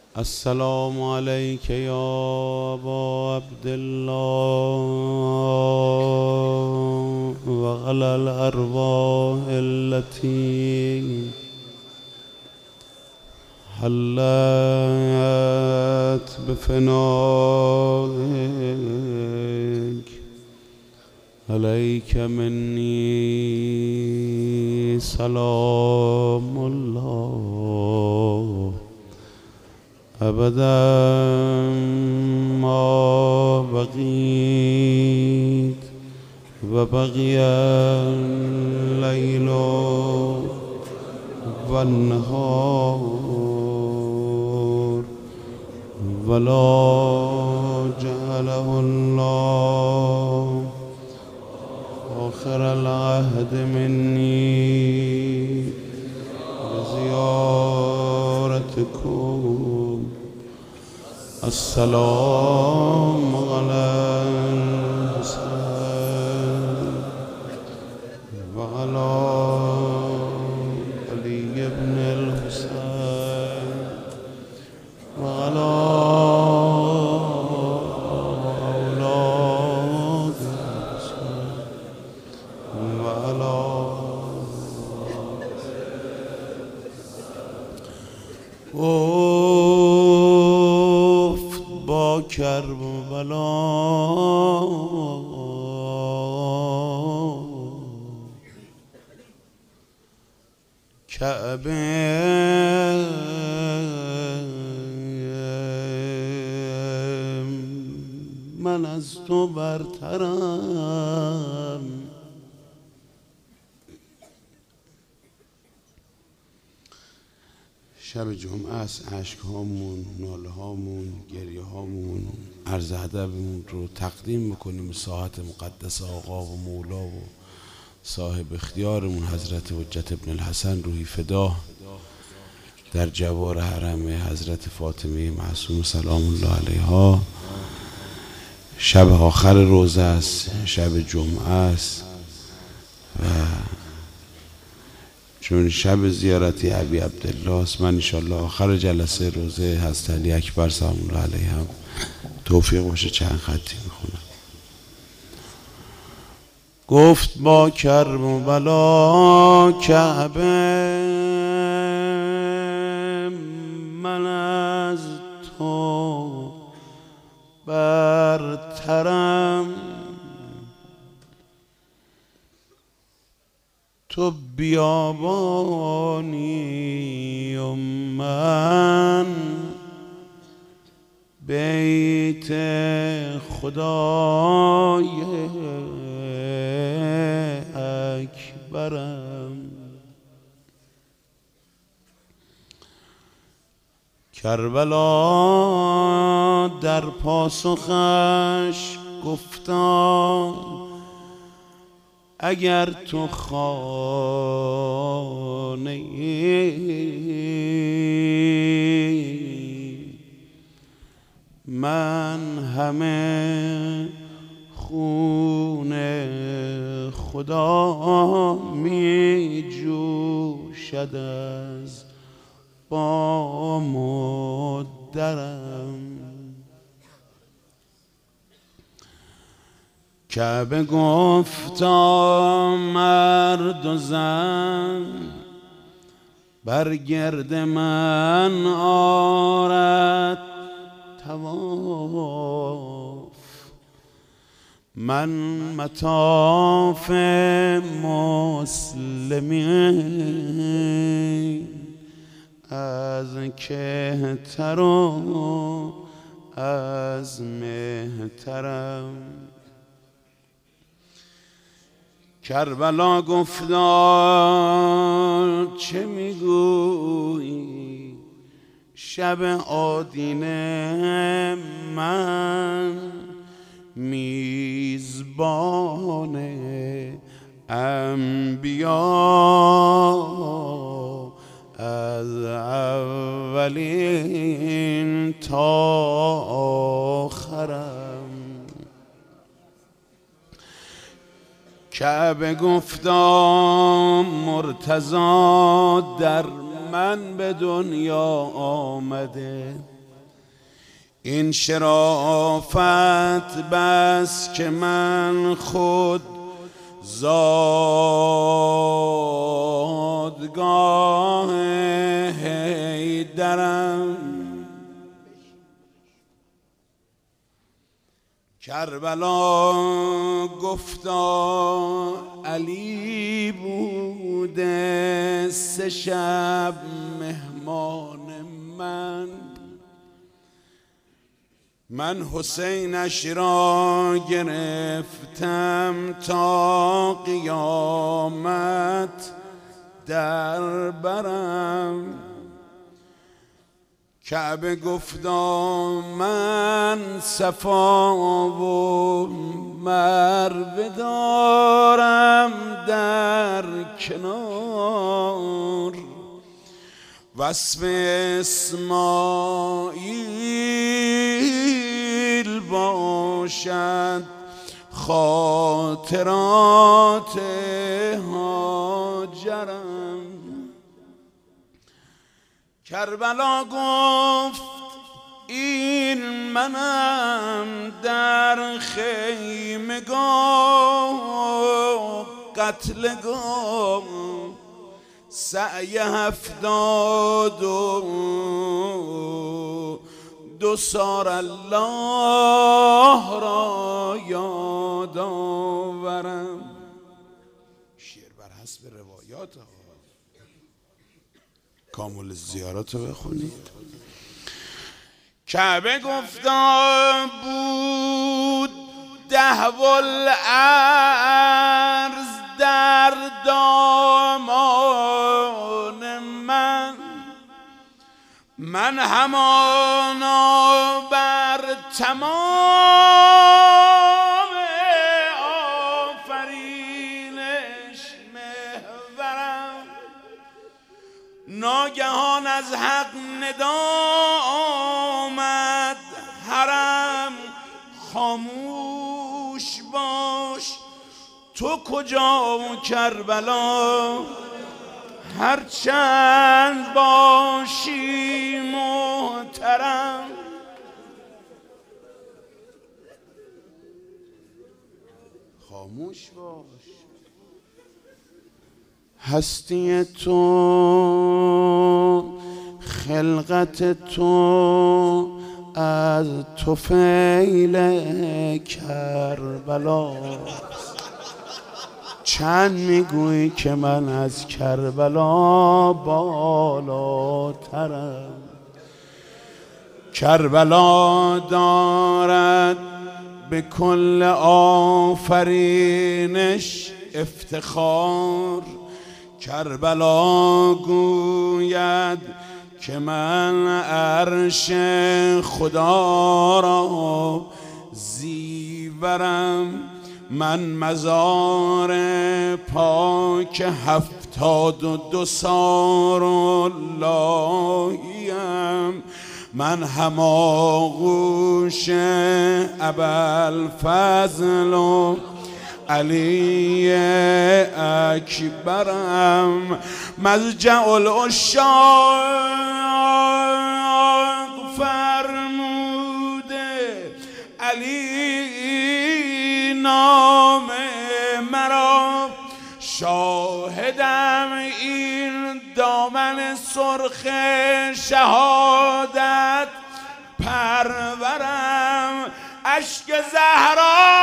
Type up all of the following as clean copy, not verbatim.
السلام عليك يا أبا عبد الله وعلى الأرواح التي حلت بفنائك. عليك مني سلام الله أبدا ما بقيت وبقي الليل والنهار ولا جعله الله آخر العهد مني بزيارتكم. السلام على الحسين وعلى علي بن الحسين وعلى أولاد الحسين وعلى با کربلا کعبه من از تو برترم. شب جمعه است، عشق هامون، ناله هامون، گریه هامون، عرض ادبمون رو تقدیم میکنیم به ساحت مقدس آقا و مولا و صاحب اختیارمون حضرت حجت ابن الحسن روحی فدا در جوار حرم حضرت فاطمه معصومه سلام الله علیها. شب آخر روزه است، شب جمعه است و چون شب زیارتی ابی عبدالله است، من انشالله آخر جلسه روزه حضرت علی اکبر سلام الله علیه هم توفیق باشه چند خطی میخونم. گفت با کربلا کعبه من از تو برترم. تو بیابانی و من بیت خدای اکبرم. کربلا در پاسخش گفتا اگر تو خانه من همه خون خدا می جوشد از بام و درم. کعبه گفتا مرد و زن بر گرد من آرد طواف. من مطاف مسلمین از کهتر و از مهترم. کربلا گفتا چه میگویی شب آدینه من میزبان انبیا از اولین تا آخرم. کعبه گفتا مرتضی در من به دنیا آمده این شرافت بس که من خود زادگاه حیدرم. کربلا گفتا علی بوده 3 شب مهمان من حسینش را گرفتم تا قیامت در برم. کعبه گفتا من صفا و مروه دارم در کنار. وصف اسماعیل باشد خاطرات هاجرم. کربلا گفت این منم در خیمگاه قتلگاه. سعی 72 سال الله را یاد آورم. شعر بر حسب روایات کامل زیارات رو بخونید. کعبه گفتا بود 10 الارض در دامان من همانا بر تمام آفرینش محورم. ناگهان از حق ندا آمد حرم خاموش باش تو کجا کربلا هرچند باشی محترم. خاموش باش. هستی تو خلقت تو از طفیل کربلا. چند میگویی که من از کربلا بالاترم. کربلا دارد به کل آفرینش افتخار. کربلا گوید که من عرش خدا را زیورم. من مزار پاک 72 سال اللهیم. من هماغوش ابوالفضل و علی اکبرم. مضجع العشاق فرموده علی نام مرا. شاهدم این دامن سرخ شهادت پرورم. اشک زهرا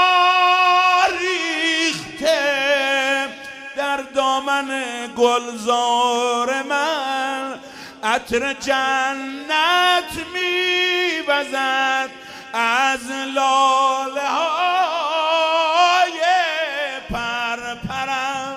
ریخته در دامن گلزار من. عطر جنت میوزد از لاله های پرپرم.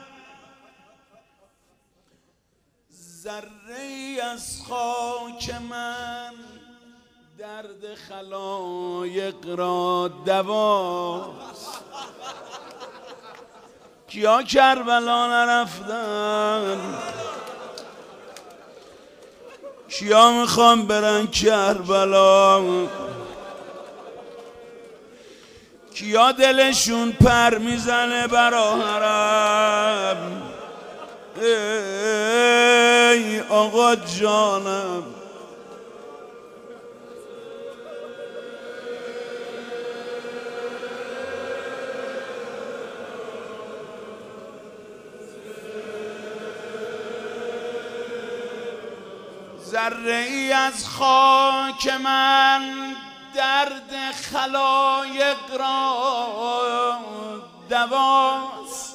ذره از خاک من درد خلایق را دواست. کیا کربلا نرفتن؟ کیا میخوام برن کربلا؟ کیا دلشون پر میزنه برا حرم؟ ای آقا جانم ذره ای از خاک من درد خلایق را دواست.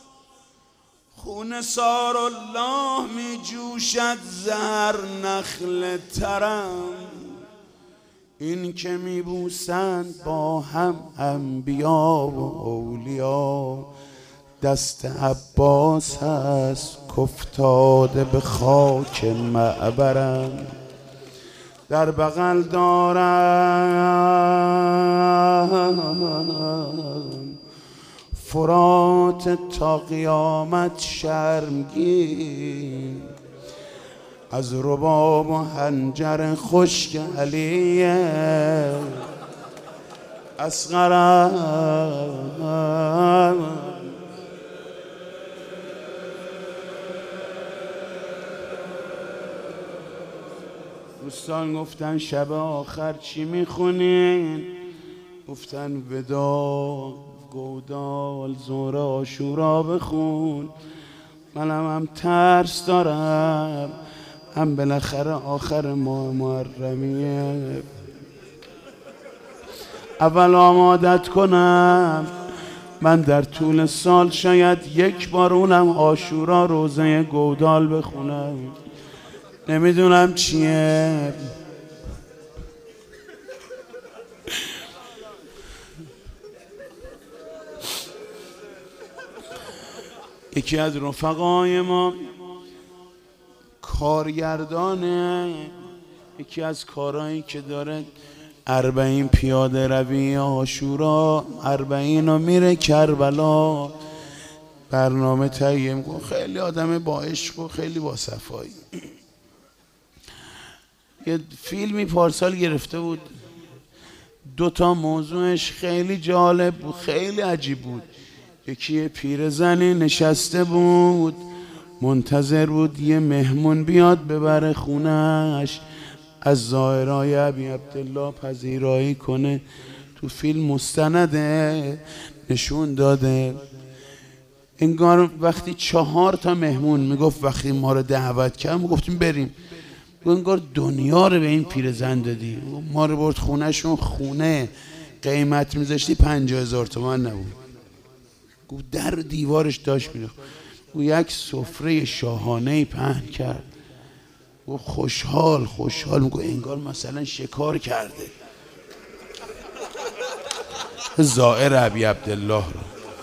خون سار الله می جوشد زهر نخل ترم. این که می بوسند با هم انبیا و اولیا دست عباس هست کفتاده به خاک معبرم. در بغل دارم فرات تا قیامت شرمگین از رباب و حنجر خشک علی اصغرم. دوستان گفتن شب آخر چی میخونین؟ گفتن ودا، گودال، زهر عاشورا بخون. منم هم ترس دارم، هم بالاخره آخر ماه محرمیه. اول آمادت کنم من در طول سال شاید یک بار اونم عاشورا روزه گودال بخونم. نمیدونم چیه. یکی از رفقای ما کارگردانه، یکی از کارهایی که داره 40 پیاده روی عاشورا، 40 رو میره کربلا برنامه تهیه میکنه. خیلی آدم با عشق و خیلی با صفایی. یه فیلمی پارسال گرفته بود، 2 موضوعش خیلی جالب بود، خیلی عجیب بود. یکی پیرزنی نشسته بود منتظر بود یه مهمون بیاد ببره خونش، از زائرای ابی عبدالله پذیرایی کنه. تو فیلم مستنده نشون داده انگار وقتی 4 مهمون میگفت وقتی ما رو دعوت کرد ما گفتیم بریم، انگار دنیا رو به این پیرزن دادی. ما رو برد خونهشون، خونه قیمت میذاشتی 50,000 تومان نبود. گفت در دیوارش داشت میره. او یک سفره شاهانه پهن کرد. گفت خوشحال میگه انگار مثلا شکار کرده. زائر ابی عبدالله رو.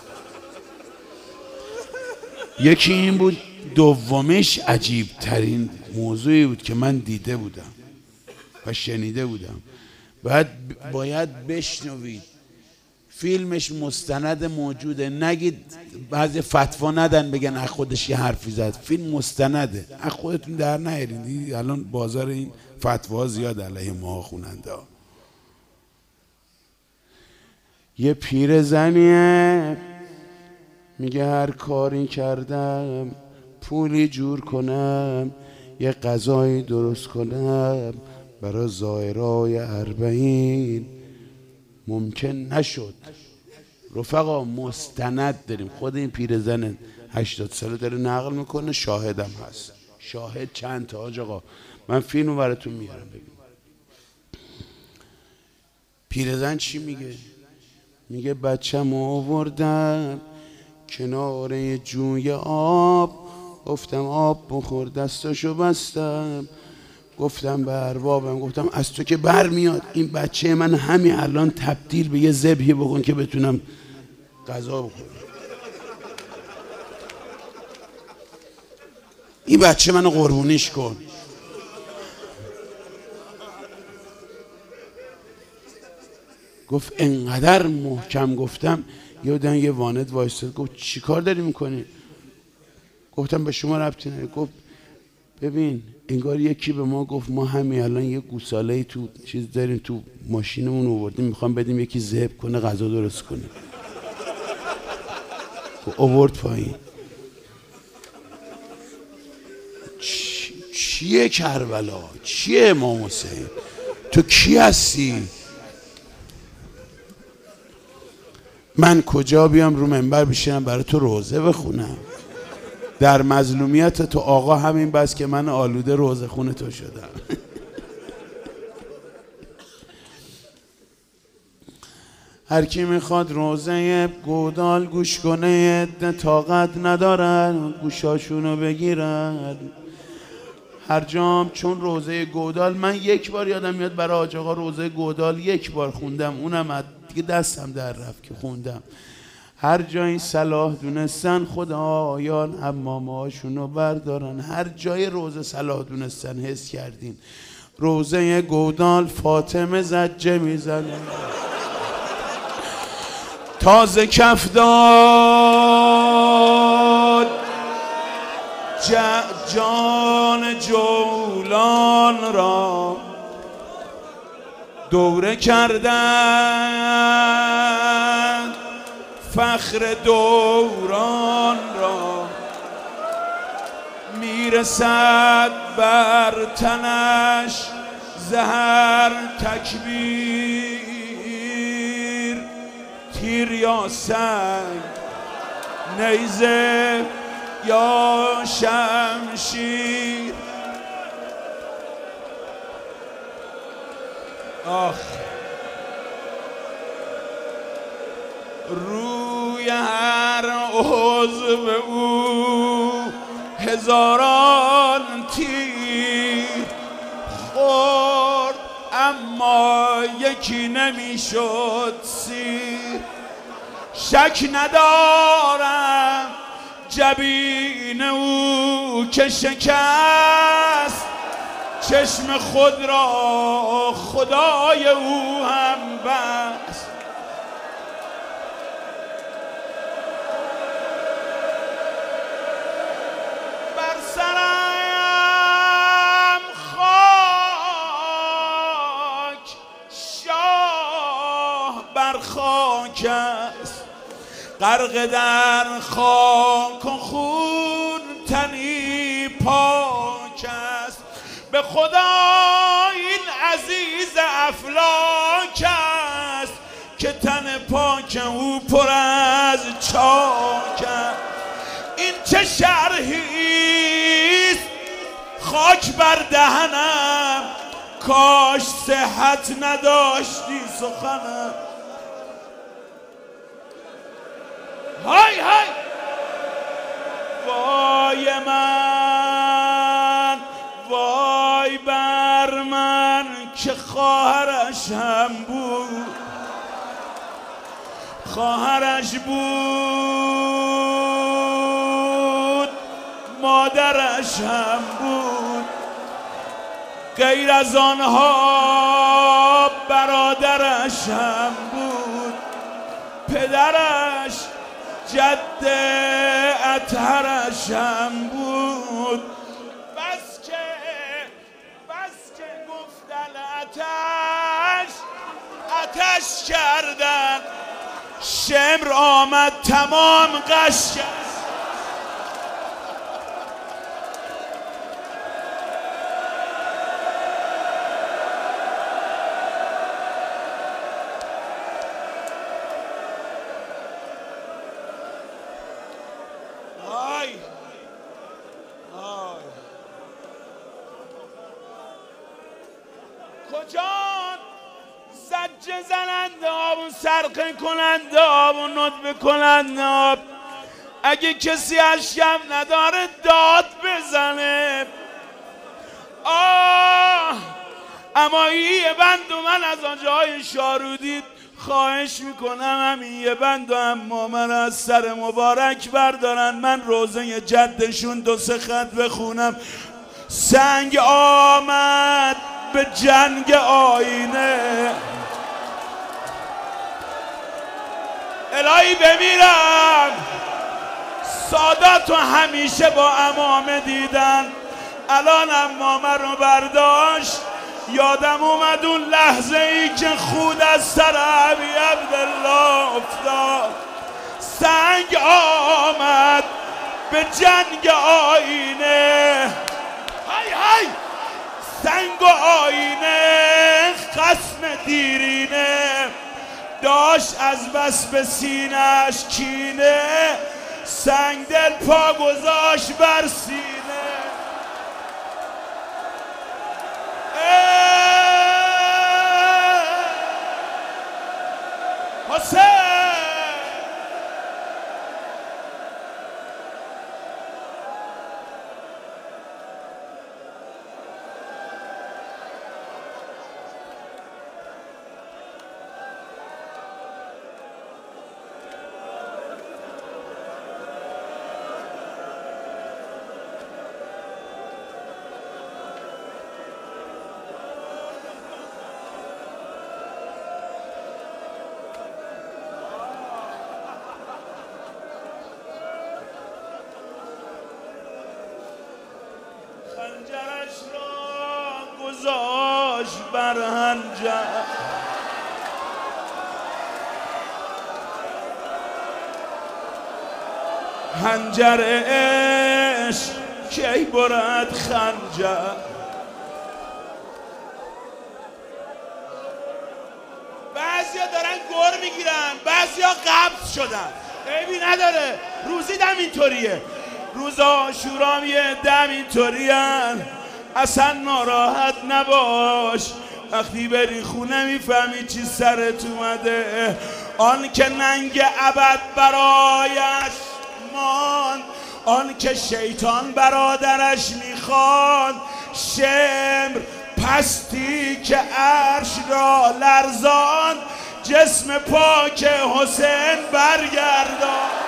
یکی این بود. دومیش عجیب ترین موضوعی بود که من دیده بودم و شنیده بودم. باید بشنوید. فیلمش مستند موجوده، نگید بعضی فتوا ندن بگن از خودش یه حرفی زد. فیلم مستنده، از خودتون در نیارین. الان بازار این فتوا زیاد علیه ما خواننده ها. یه پیرزنیه میگه هر کاری کردم پولی جور کنم یه غذایی درست کنم برای زائرای 40 ممکن نشد. رفقا مستند داریم. خود این پیرزن 80 ساله داره نقل میکنه، شاهدم هست. شاهد چند تا حاج آقا، من فیلمو براتون میارم ببین. پیرزن چی میگه؟ میگه بچه‌مو آوردم کنار جوی آب، گفتم آب بخور، دستاشو بستم، گفتم به اربابم، گفتم از تو که بر میاد این بچه من همین الان تبدیل به یه ذبحی بکن که بتونم غذا بخورم. این بچه منو قربونیش کن. گفت انقدر محکم گفتم یادم یه واند وایستاد. گفت چی کار داری میکنی؟ گفتم به شما ربطی نداره. گفت ببین انگار یکی به ما گفت ما همین الان یه گوساله تو چیز داریم تو ماشینمون آوردیم میخوام بدیم یکی ذبح کنه غذا درست کنه. آورد پایین. چیه کربلا؟ چیه امام حسین؟ تو کی هستی؟ من کجا بیام رو منبر بشینم برای تو روزه بخونم؟ در مظلومیت تو آقا همین بس که من آلوده روزه خون تو شدم. هر کی میخواد روزه گودال گوش کنه، طاقت ندارن گوشاشونو بگیرن. هر جام چون روزه گودال، من یک بار یادم میاد برای حاج آقا روزه گودال یک بار خوندم، اونم دیگه دستم در رفت که خوندم. هر جای صلاح دونستن خدایان حمامهاشونو بردارن. هر جای روزه صلاح دونستن حس کردین روزه گودال فاطمه زجه میزنه، تازه کف داد جان جولان را، دوره کردن فخر دوران را. میرسد بر تنش زهر تکبیر، تیر یا سنگ نیزه یا شمشیر. آخ روی هر عضو او هزاران تیر خورد، اما یکی نمیشد سیر. شک ندارم جبین او که شکست، چشم خود را خدای او هم بست. بر سرم خاک شاه بر خاک است، غرق در خاک و خون تنی پاک است. به خدا این عزیز افلاک است که تن پاک او پر از چاک است. این چه شرحیست خاک بر دهنم، کاش صحت نداشتی سخنم. های های وای من، وای بر من که خواهرش هم بود، خواهرش بود مادرش هم بود، غیر از آنها برادرش هم بود، پدرش جد اطهرش هم بود. بس که گفتن آتش کردن، شمر آمد تمام قش کرد. کجا زجه زننده آب و سرقه کننده آب و ندبه کننده آب؟ اگه کسی اشکم نداره داد بزنه. اما یه بند و من از آنجای شارودید خواهش میکنم همین یه بند و اما من از سر مبارک بردارن، من روزه جدشون 2-3 خط بخونم. سنگ آمد به جنگ آینه، الهی بمیرم. ساداتو همیشه با امامه دیدن، الان امامه رو برداشت. یادم اومد اون لحظه ای که خود از سر ابی عبدالله افتاد. سنگ آمد به جنگ آینه، های های سنگ و آینه خصم دیرینه، داشت از بس به سینه‌اش کینه. سنگ دل پا گذاشت بر سینه. حسین خنجرش را گذاشت بر هنجر، هنجر عشق کی برد خنجر. بعضیا دارن گر میگیرن، بعضیا قبض شدن، عیبی نداره، روزیدم اینطوریه. روز عاشورام یه دم اینطورین، اصلا ناراحت نباش، وقتی بری خونه میفهمی چی سرت اومده. آن که ننگ ابد برایش مان، آن که شیطان برادرش میخوان، شمر پستی که عرش را لرزان، جسم پاک حسین برگردان.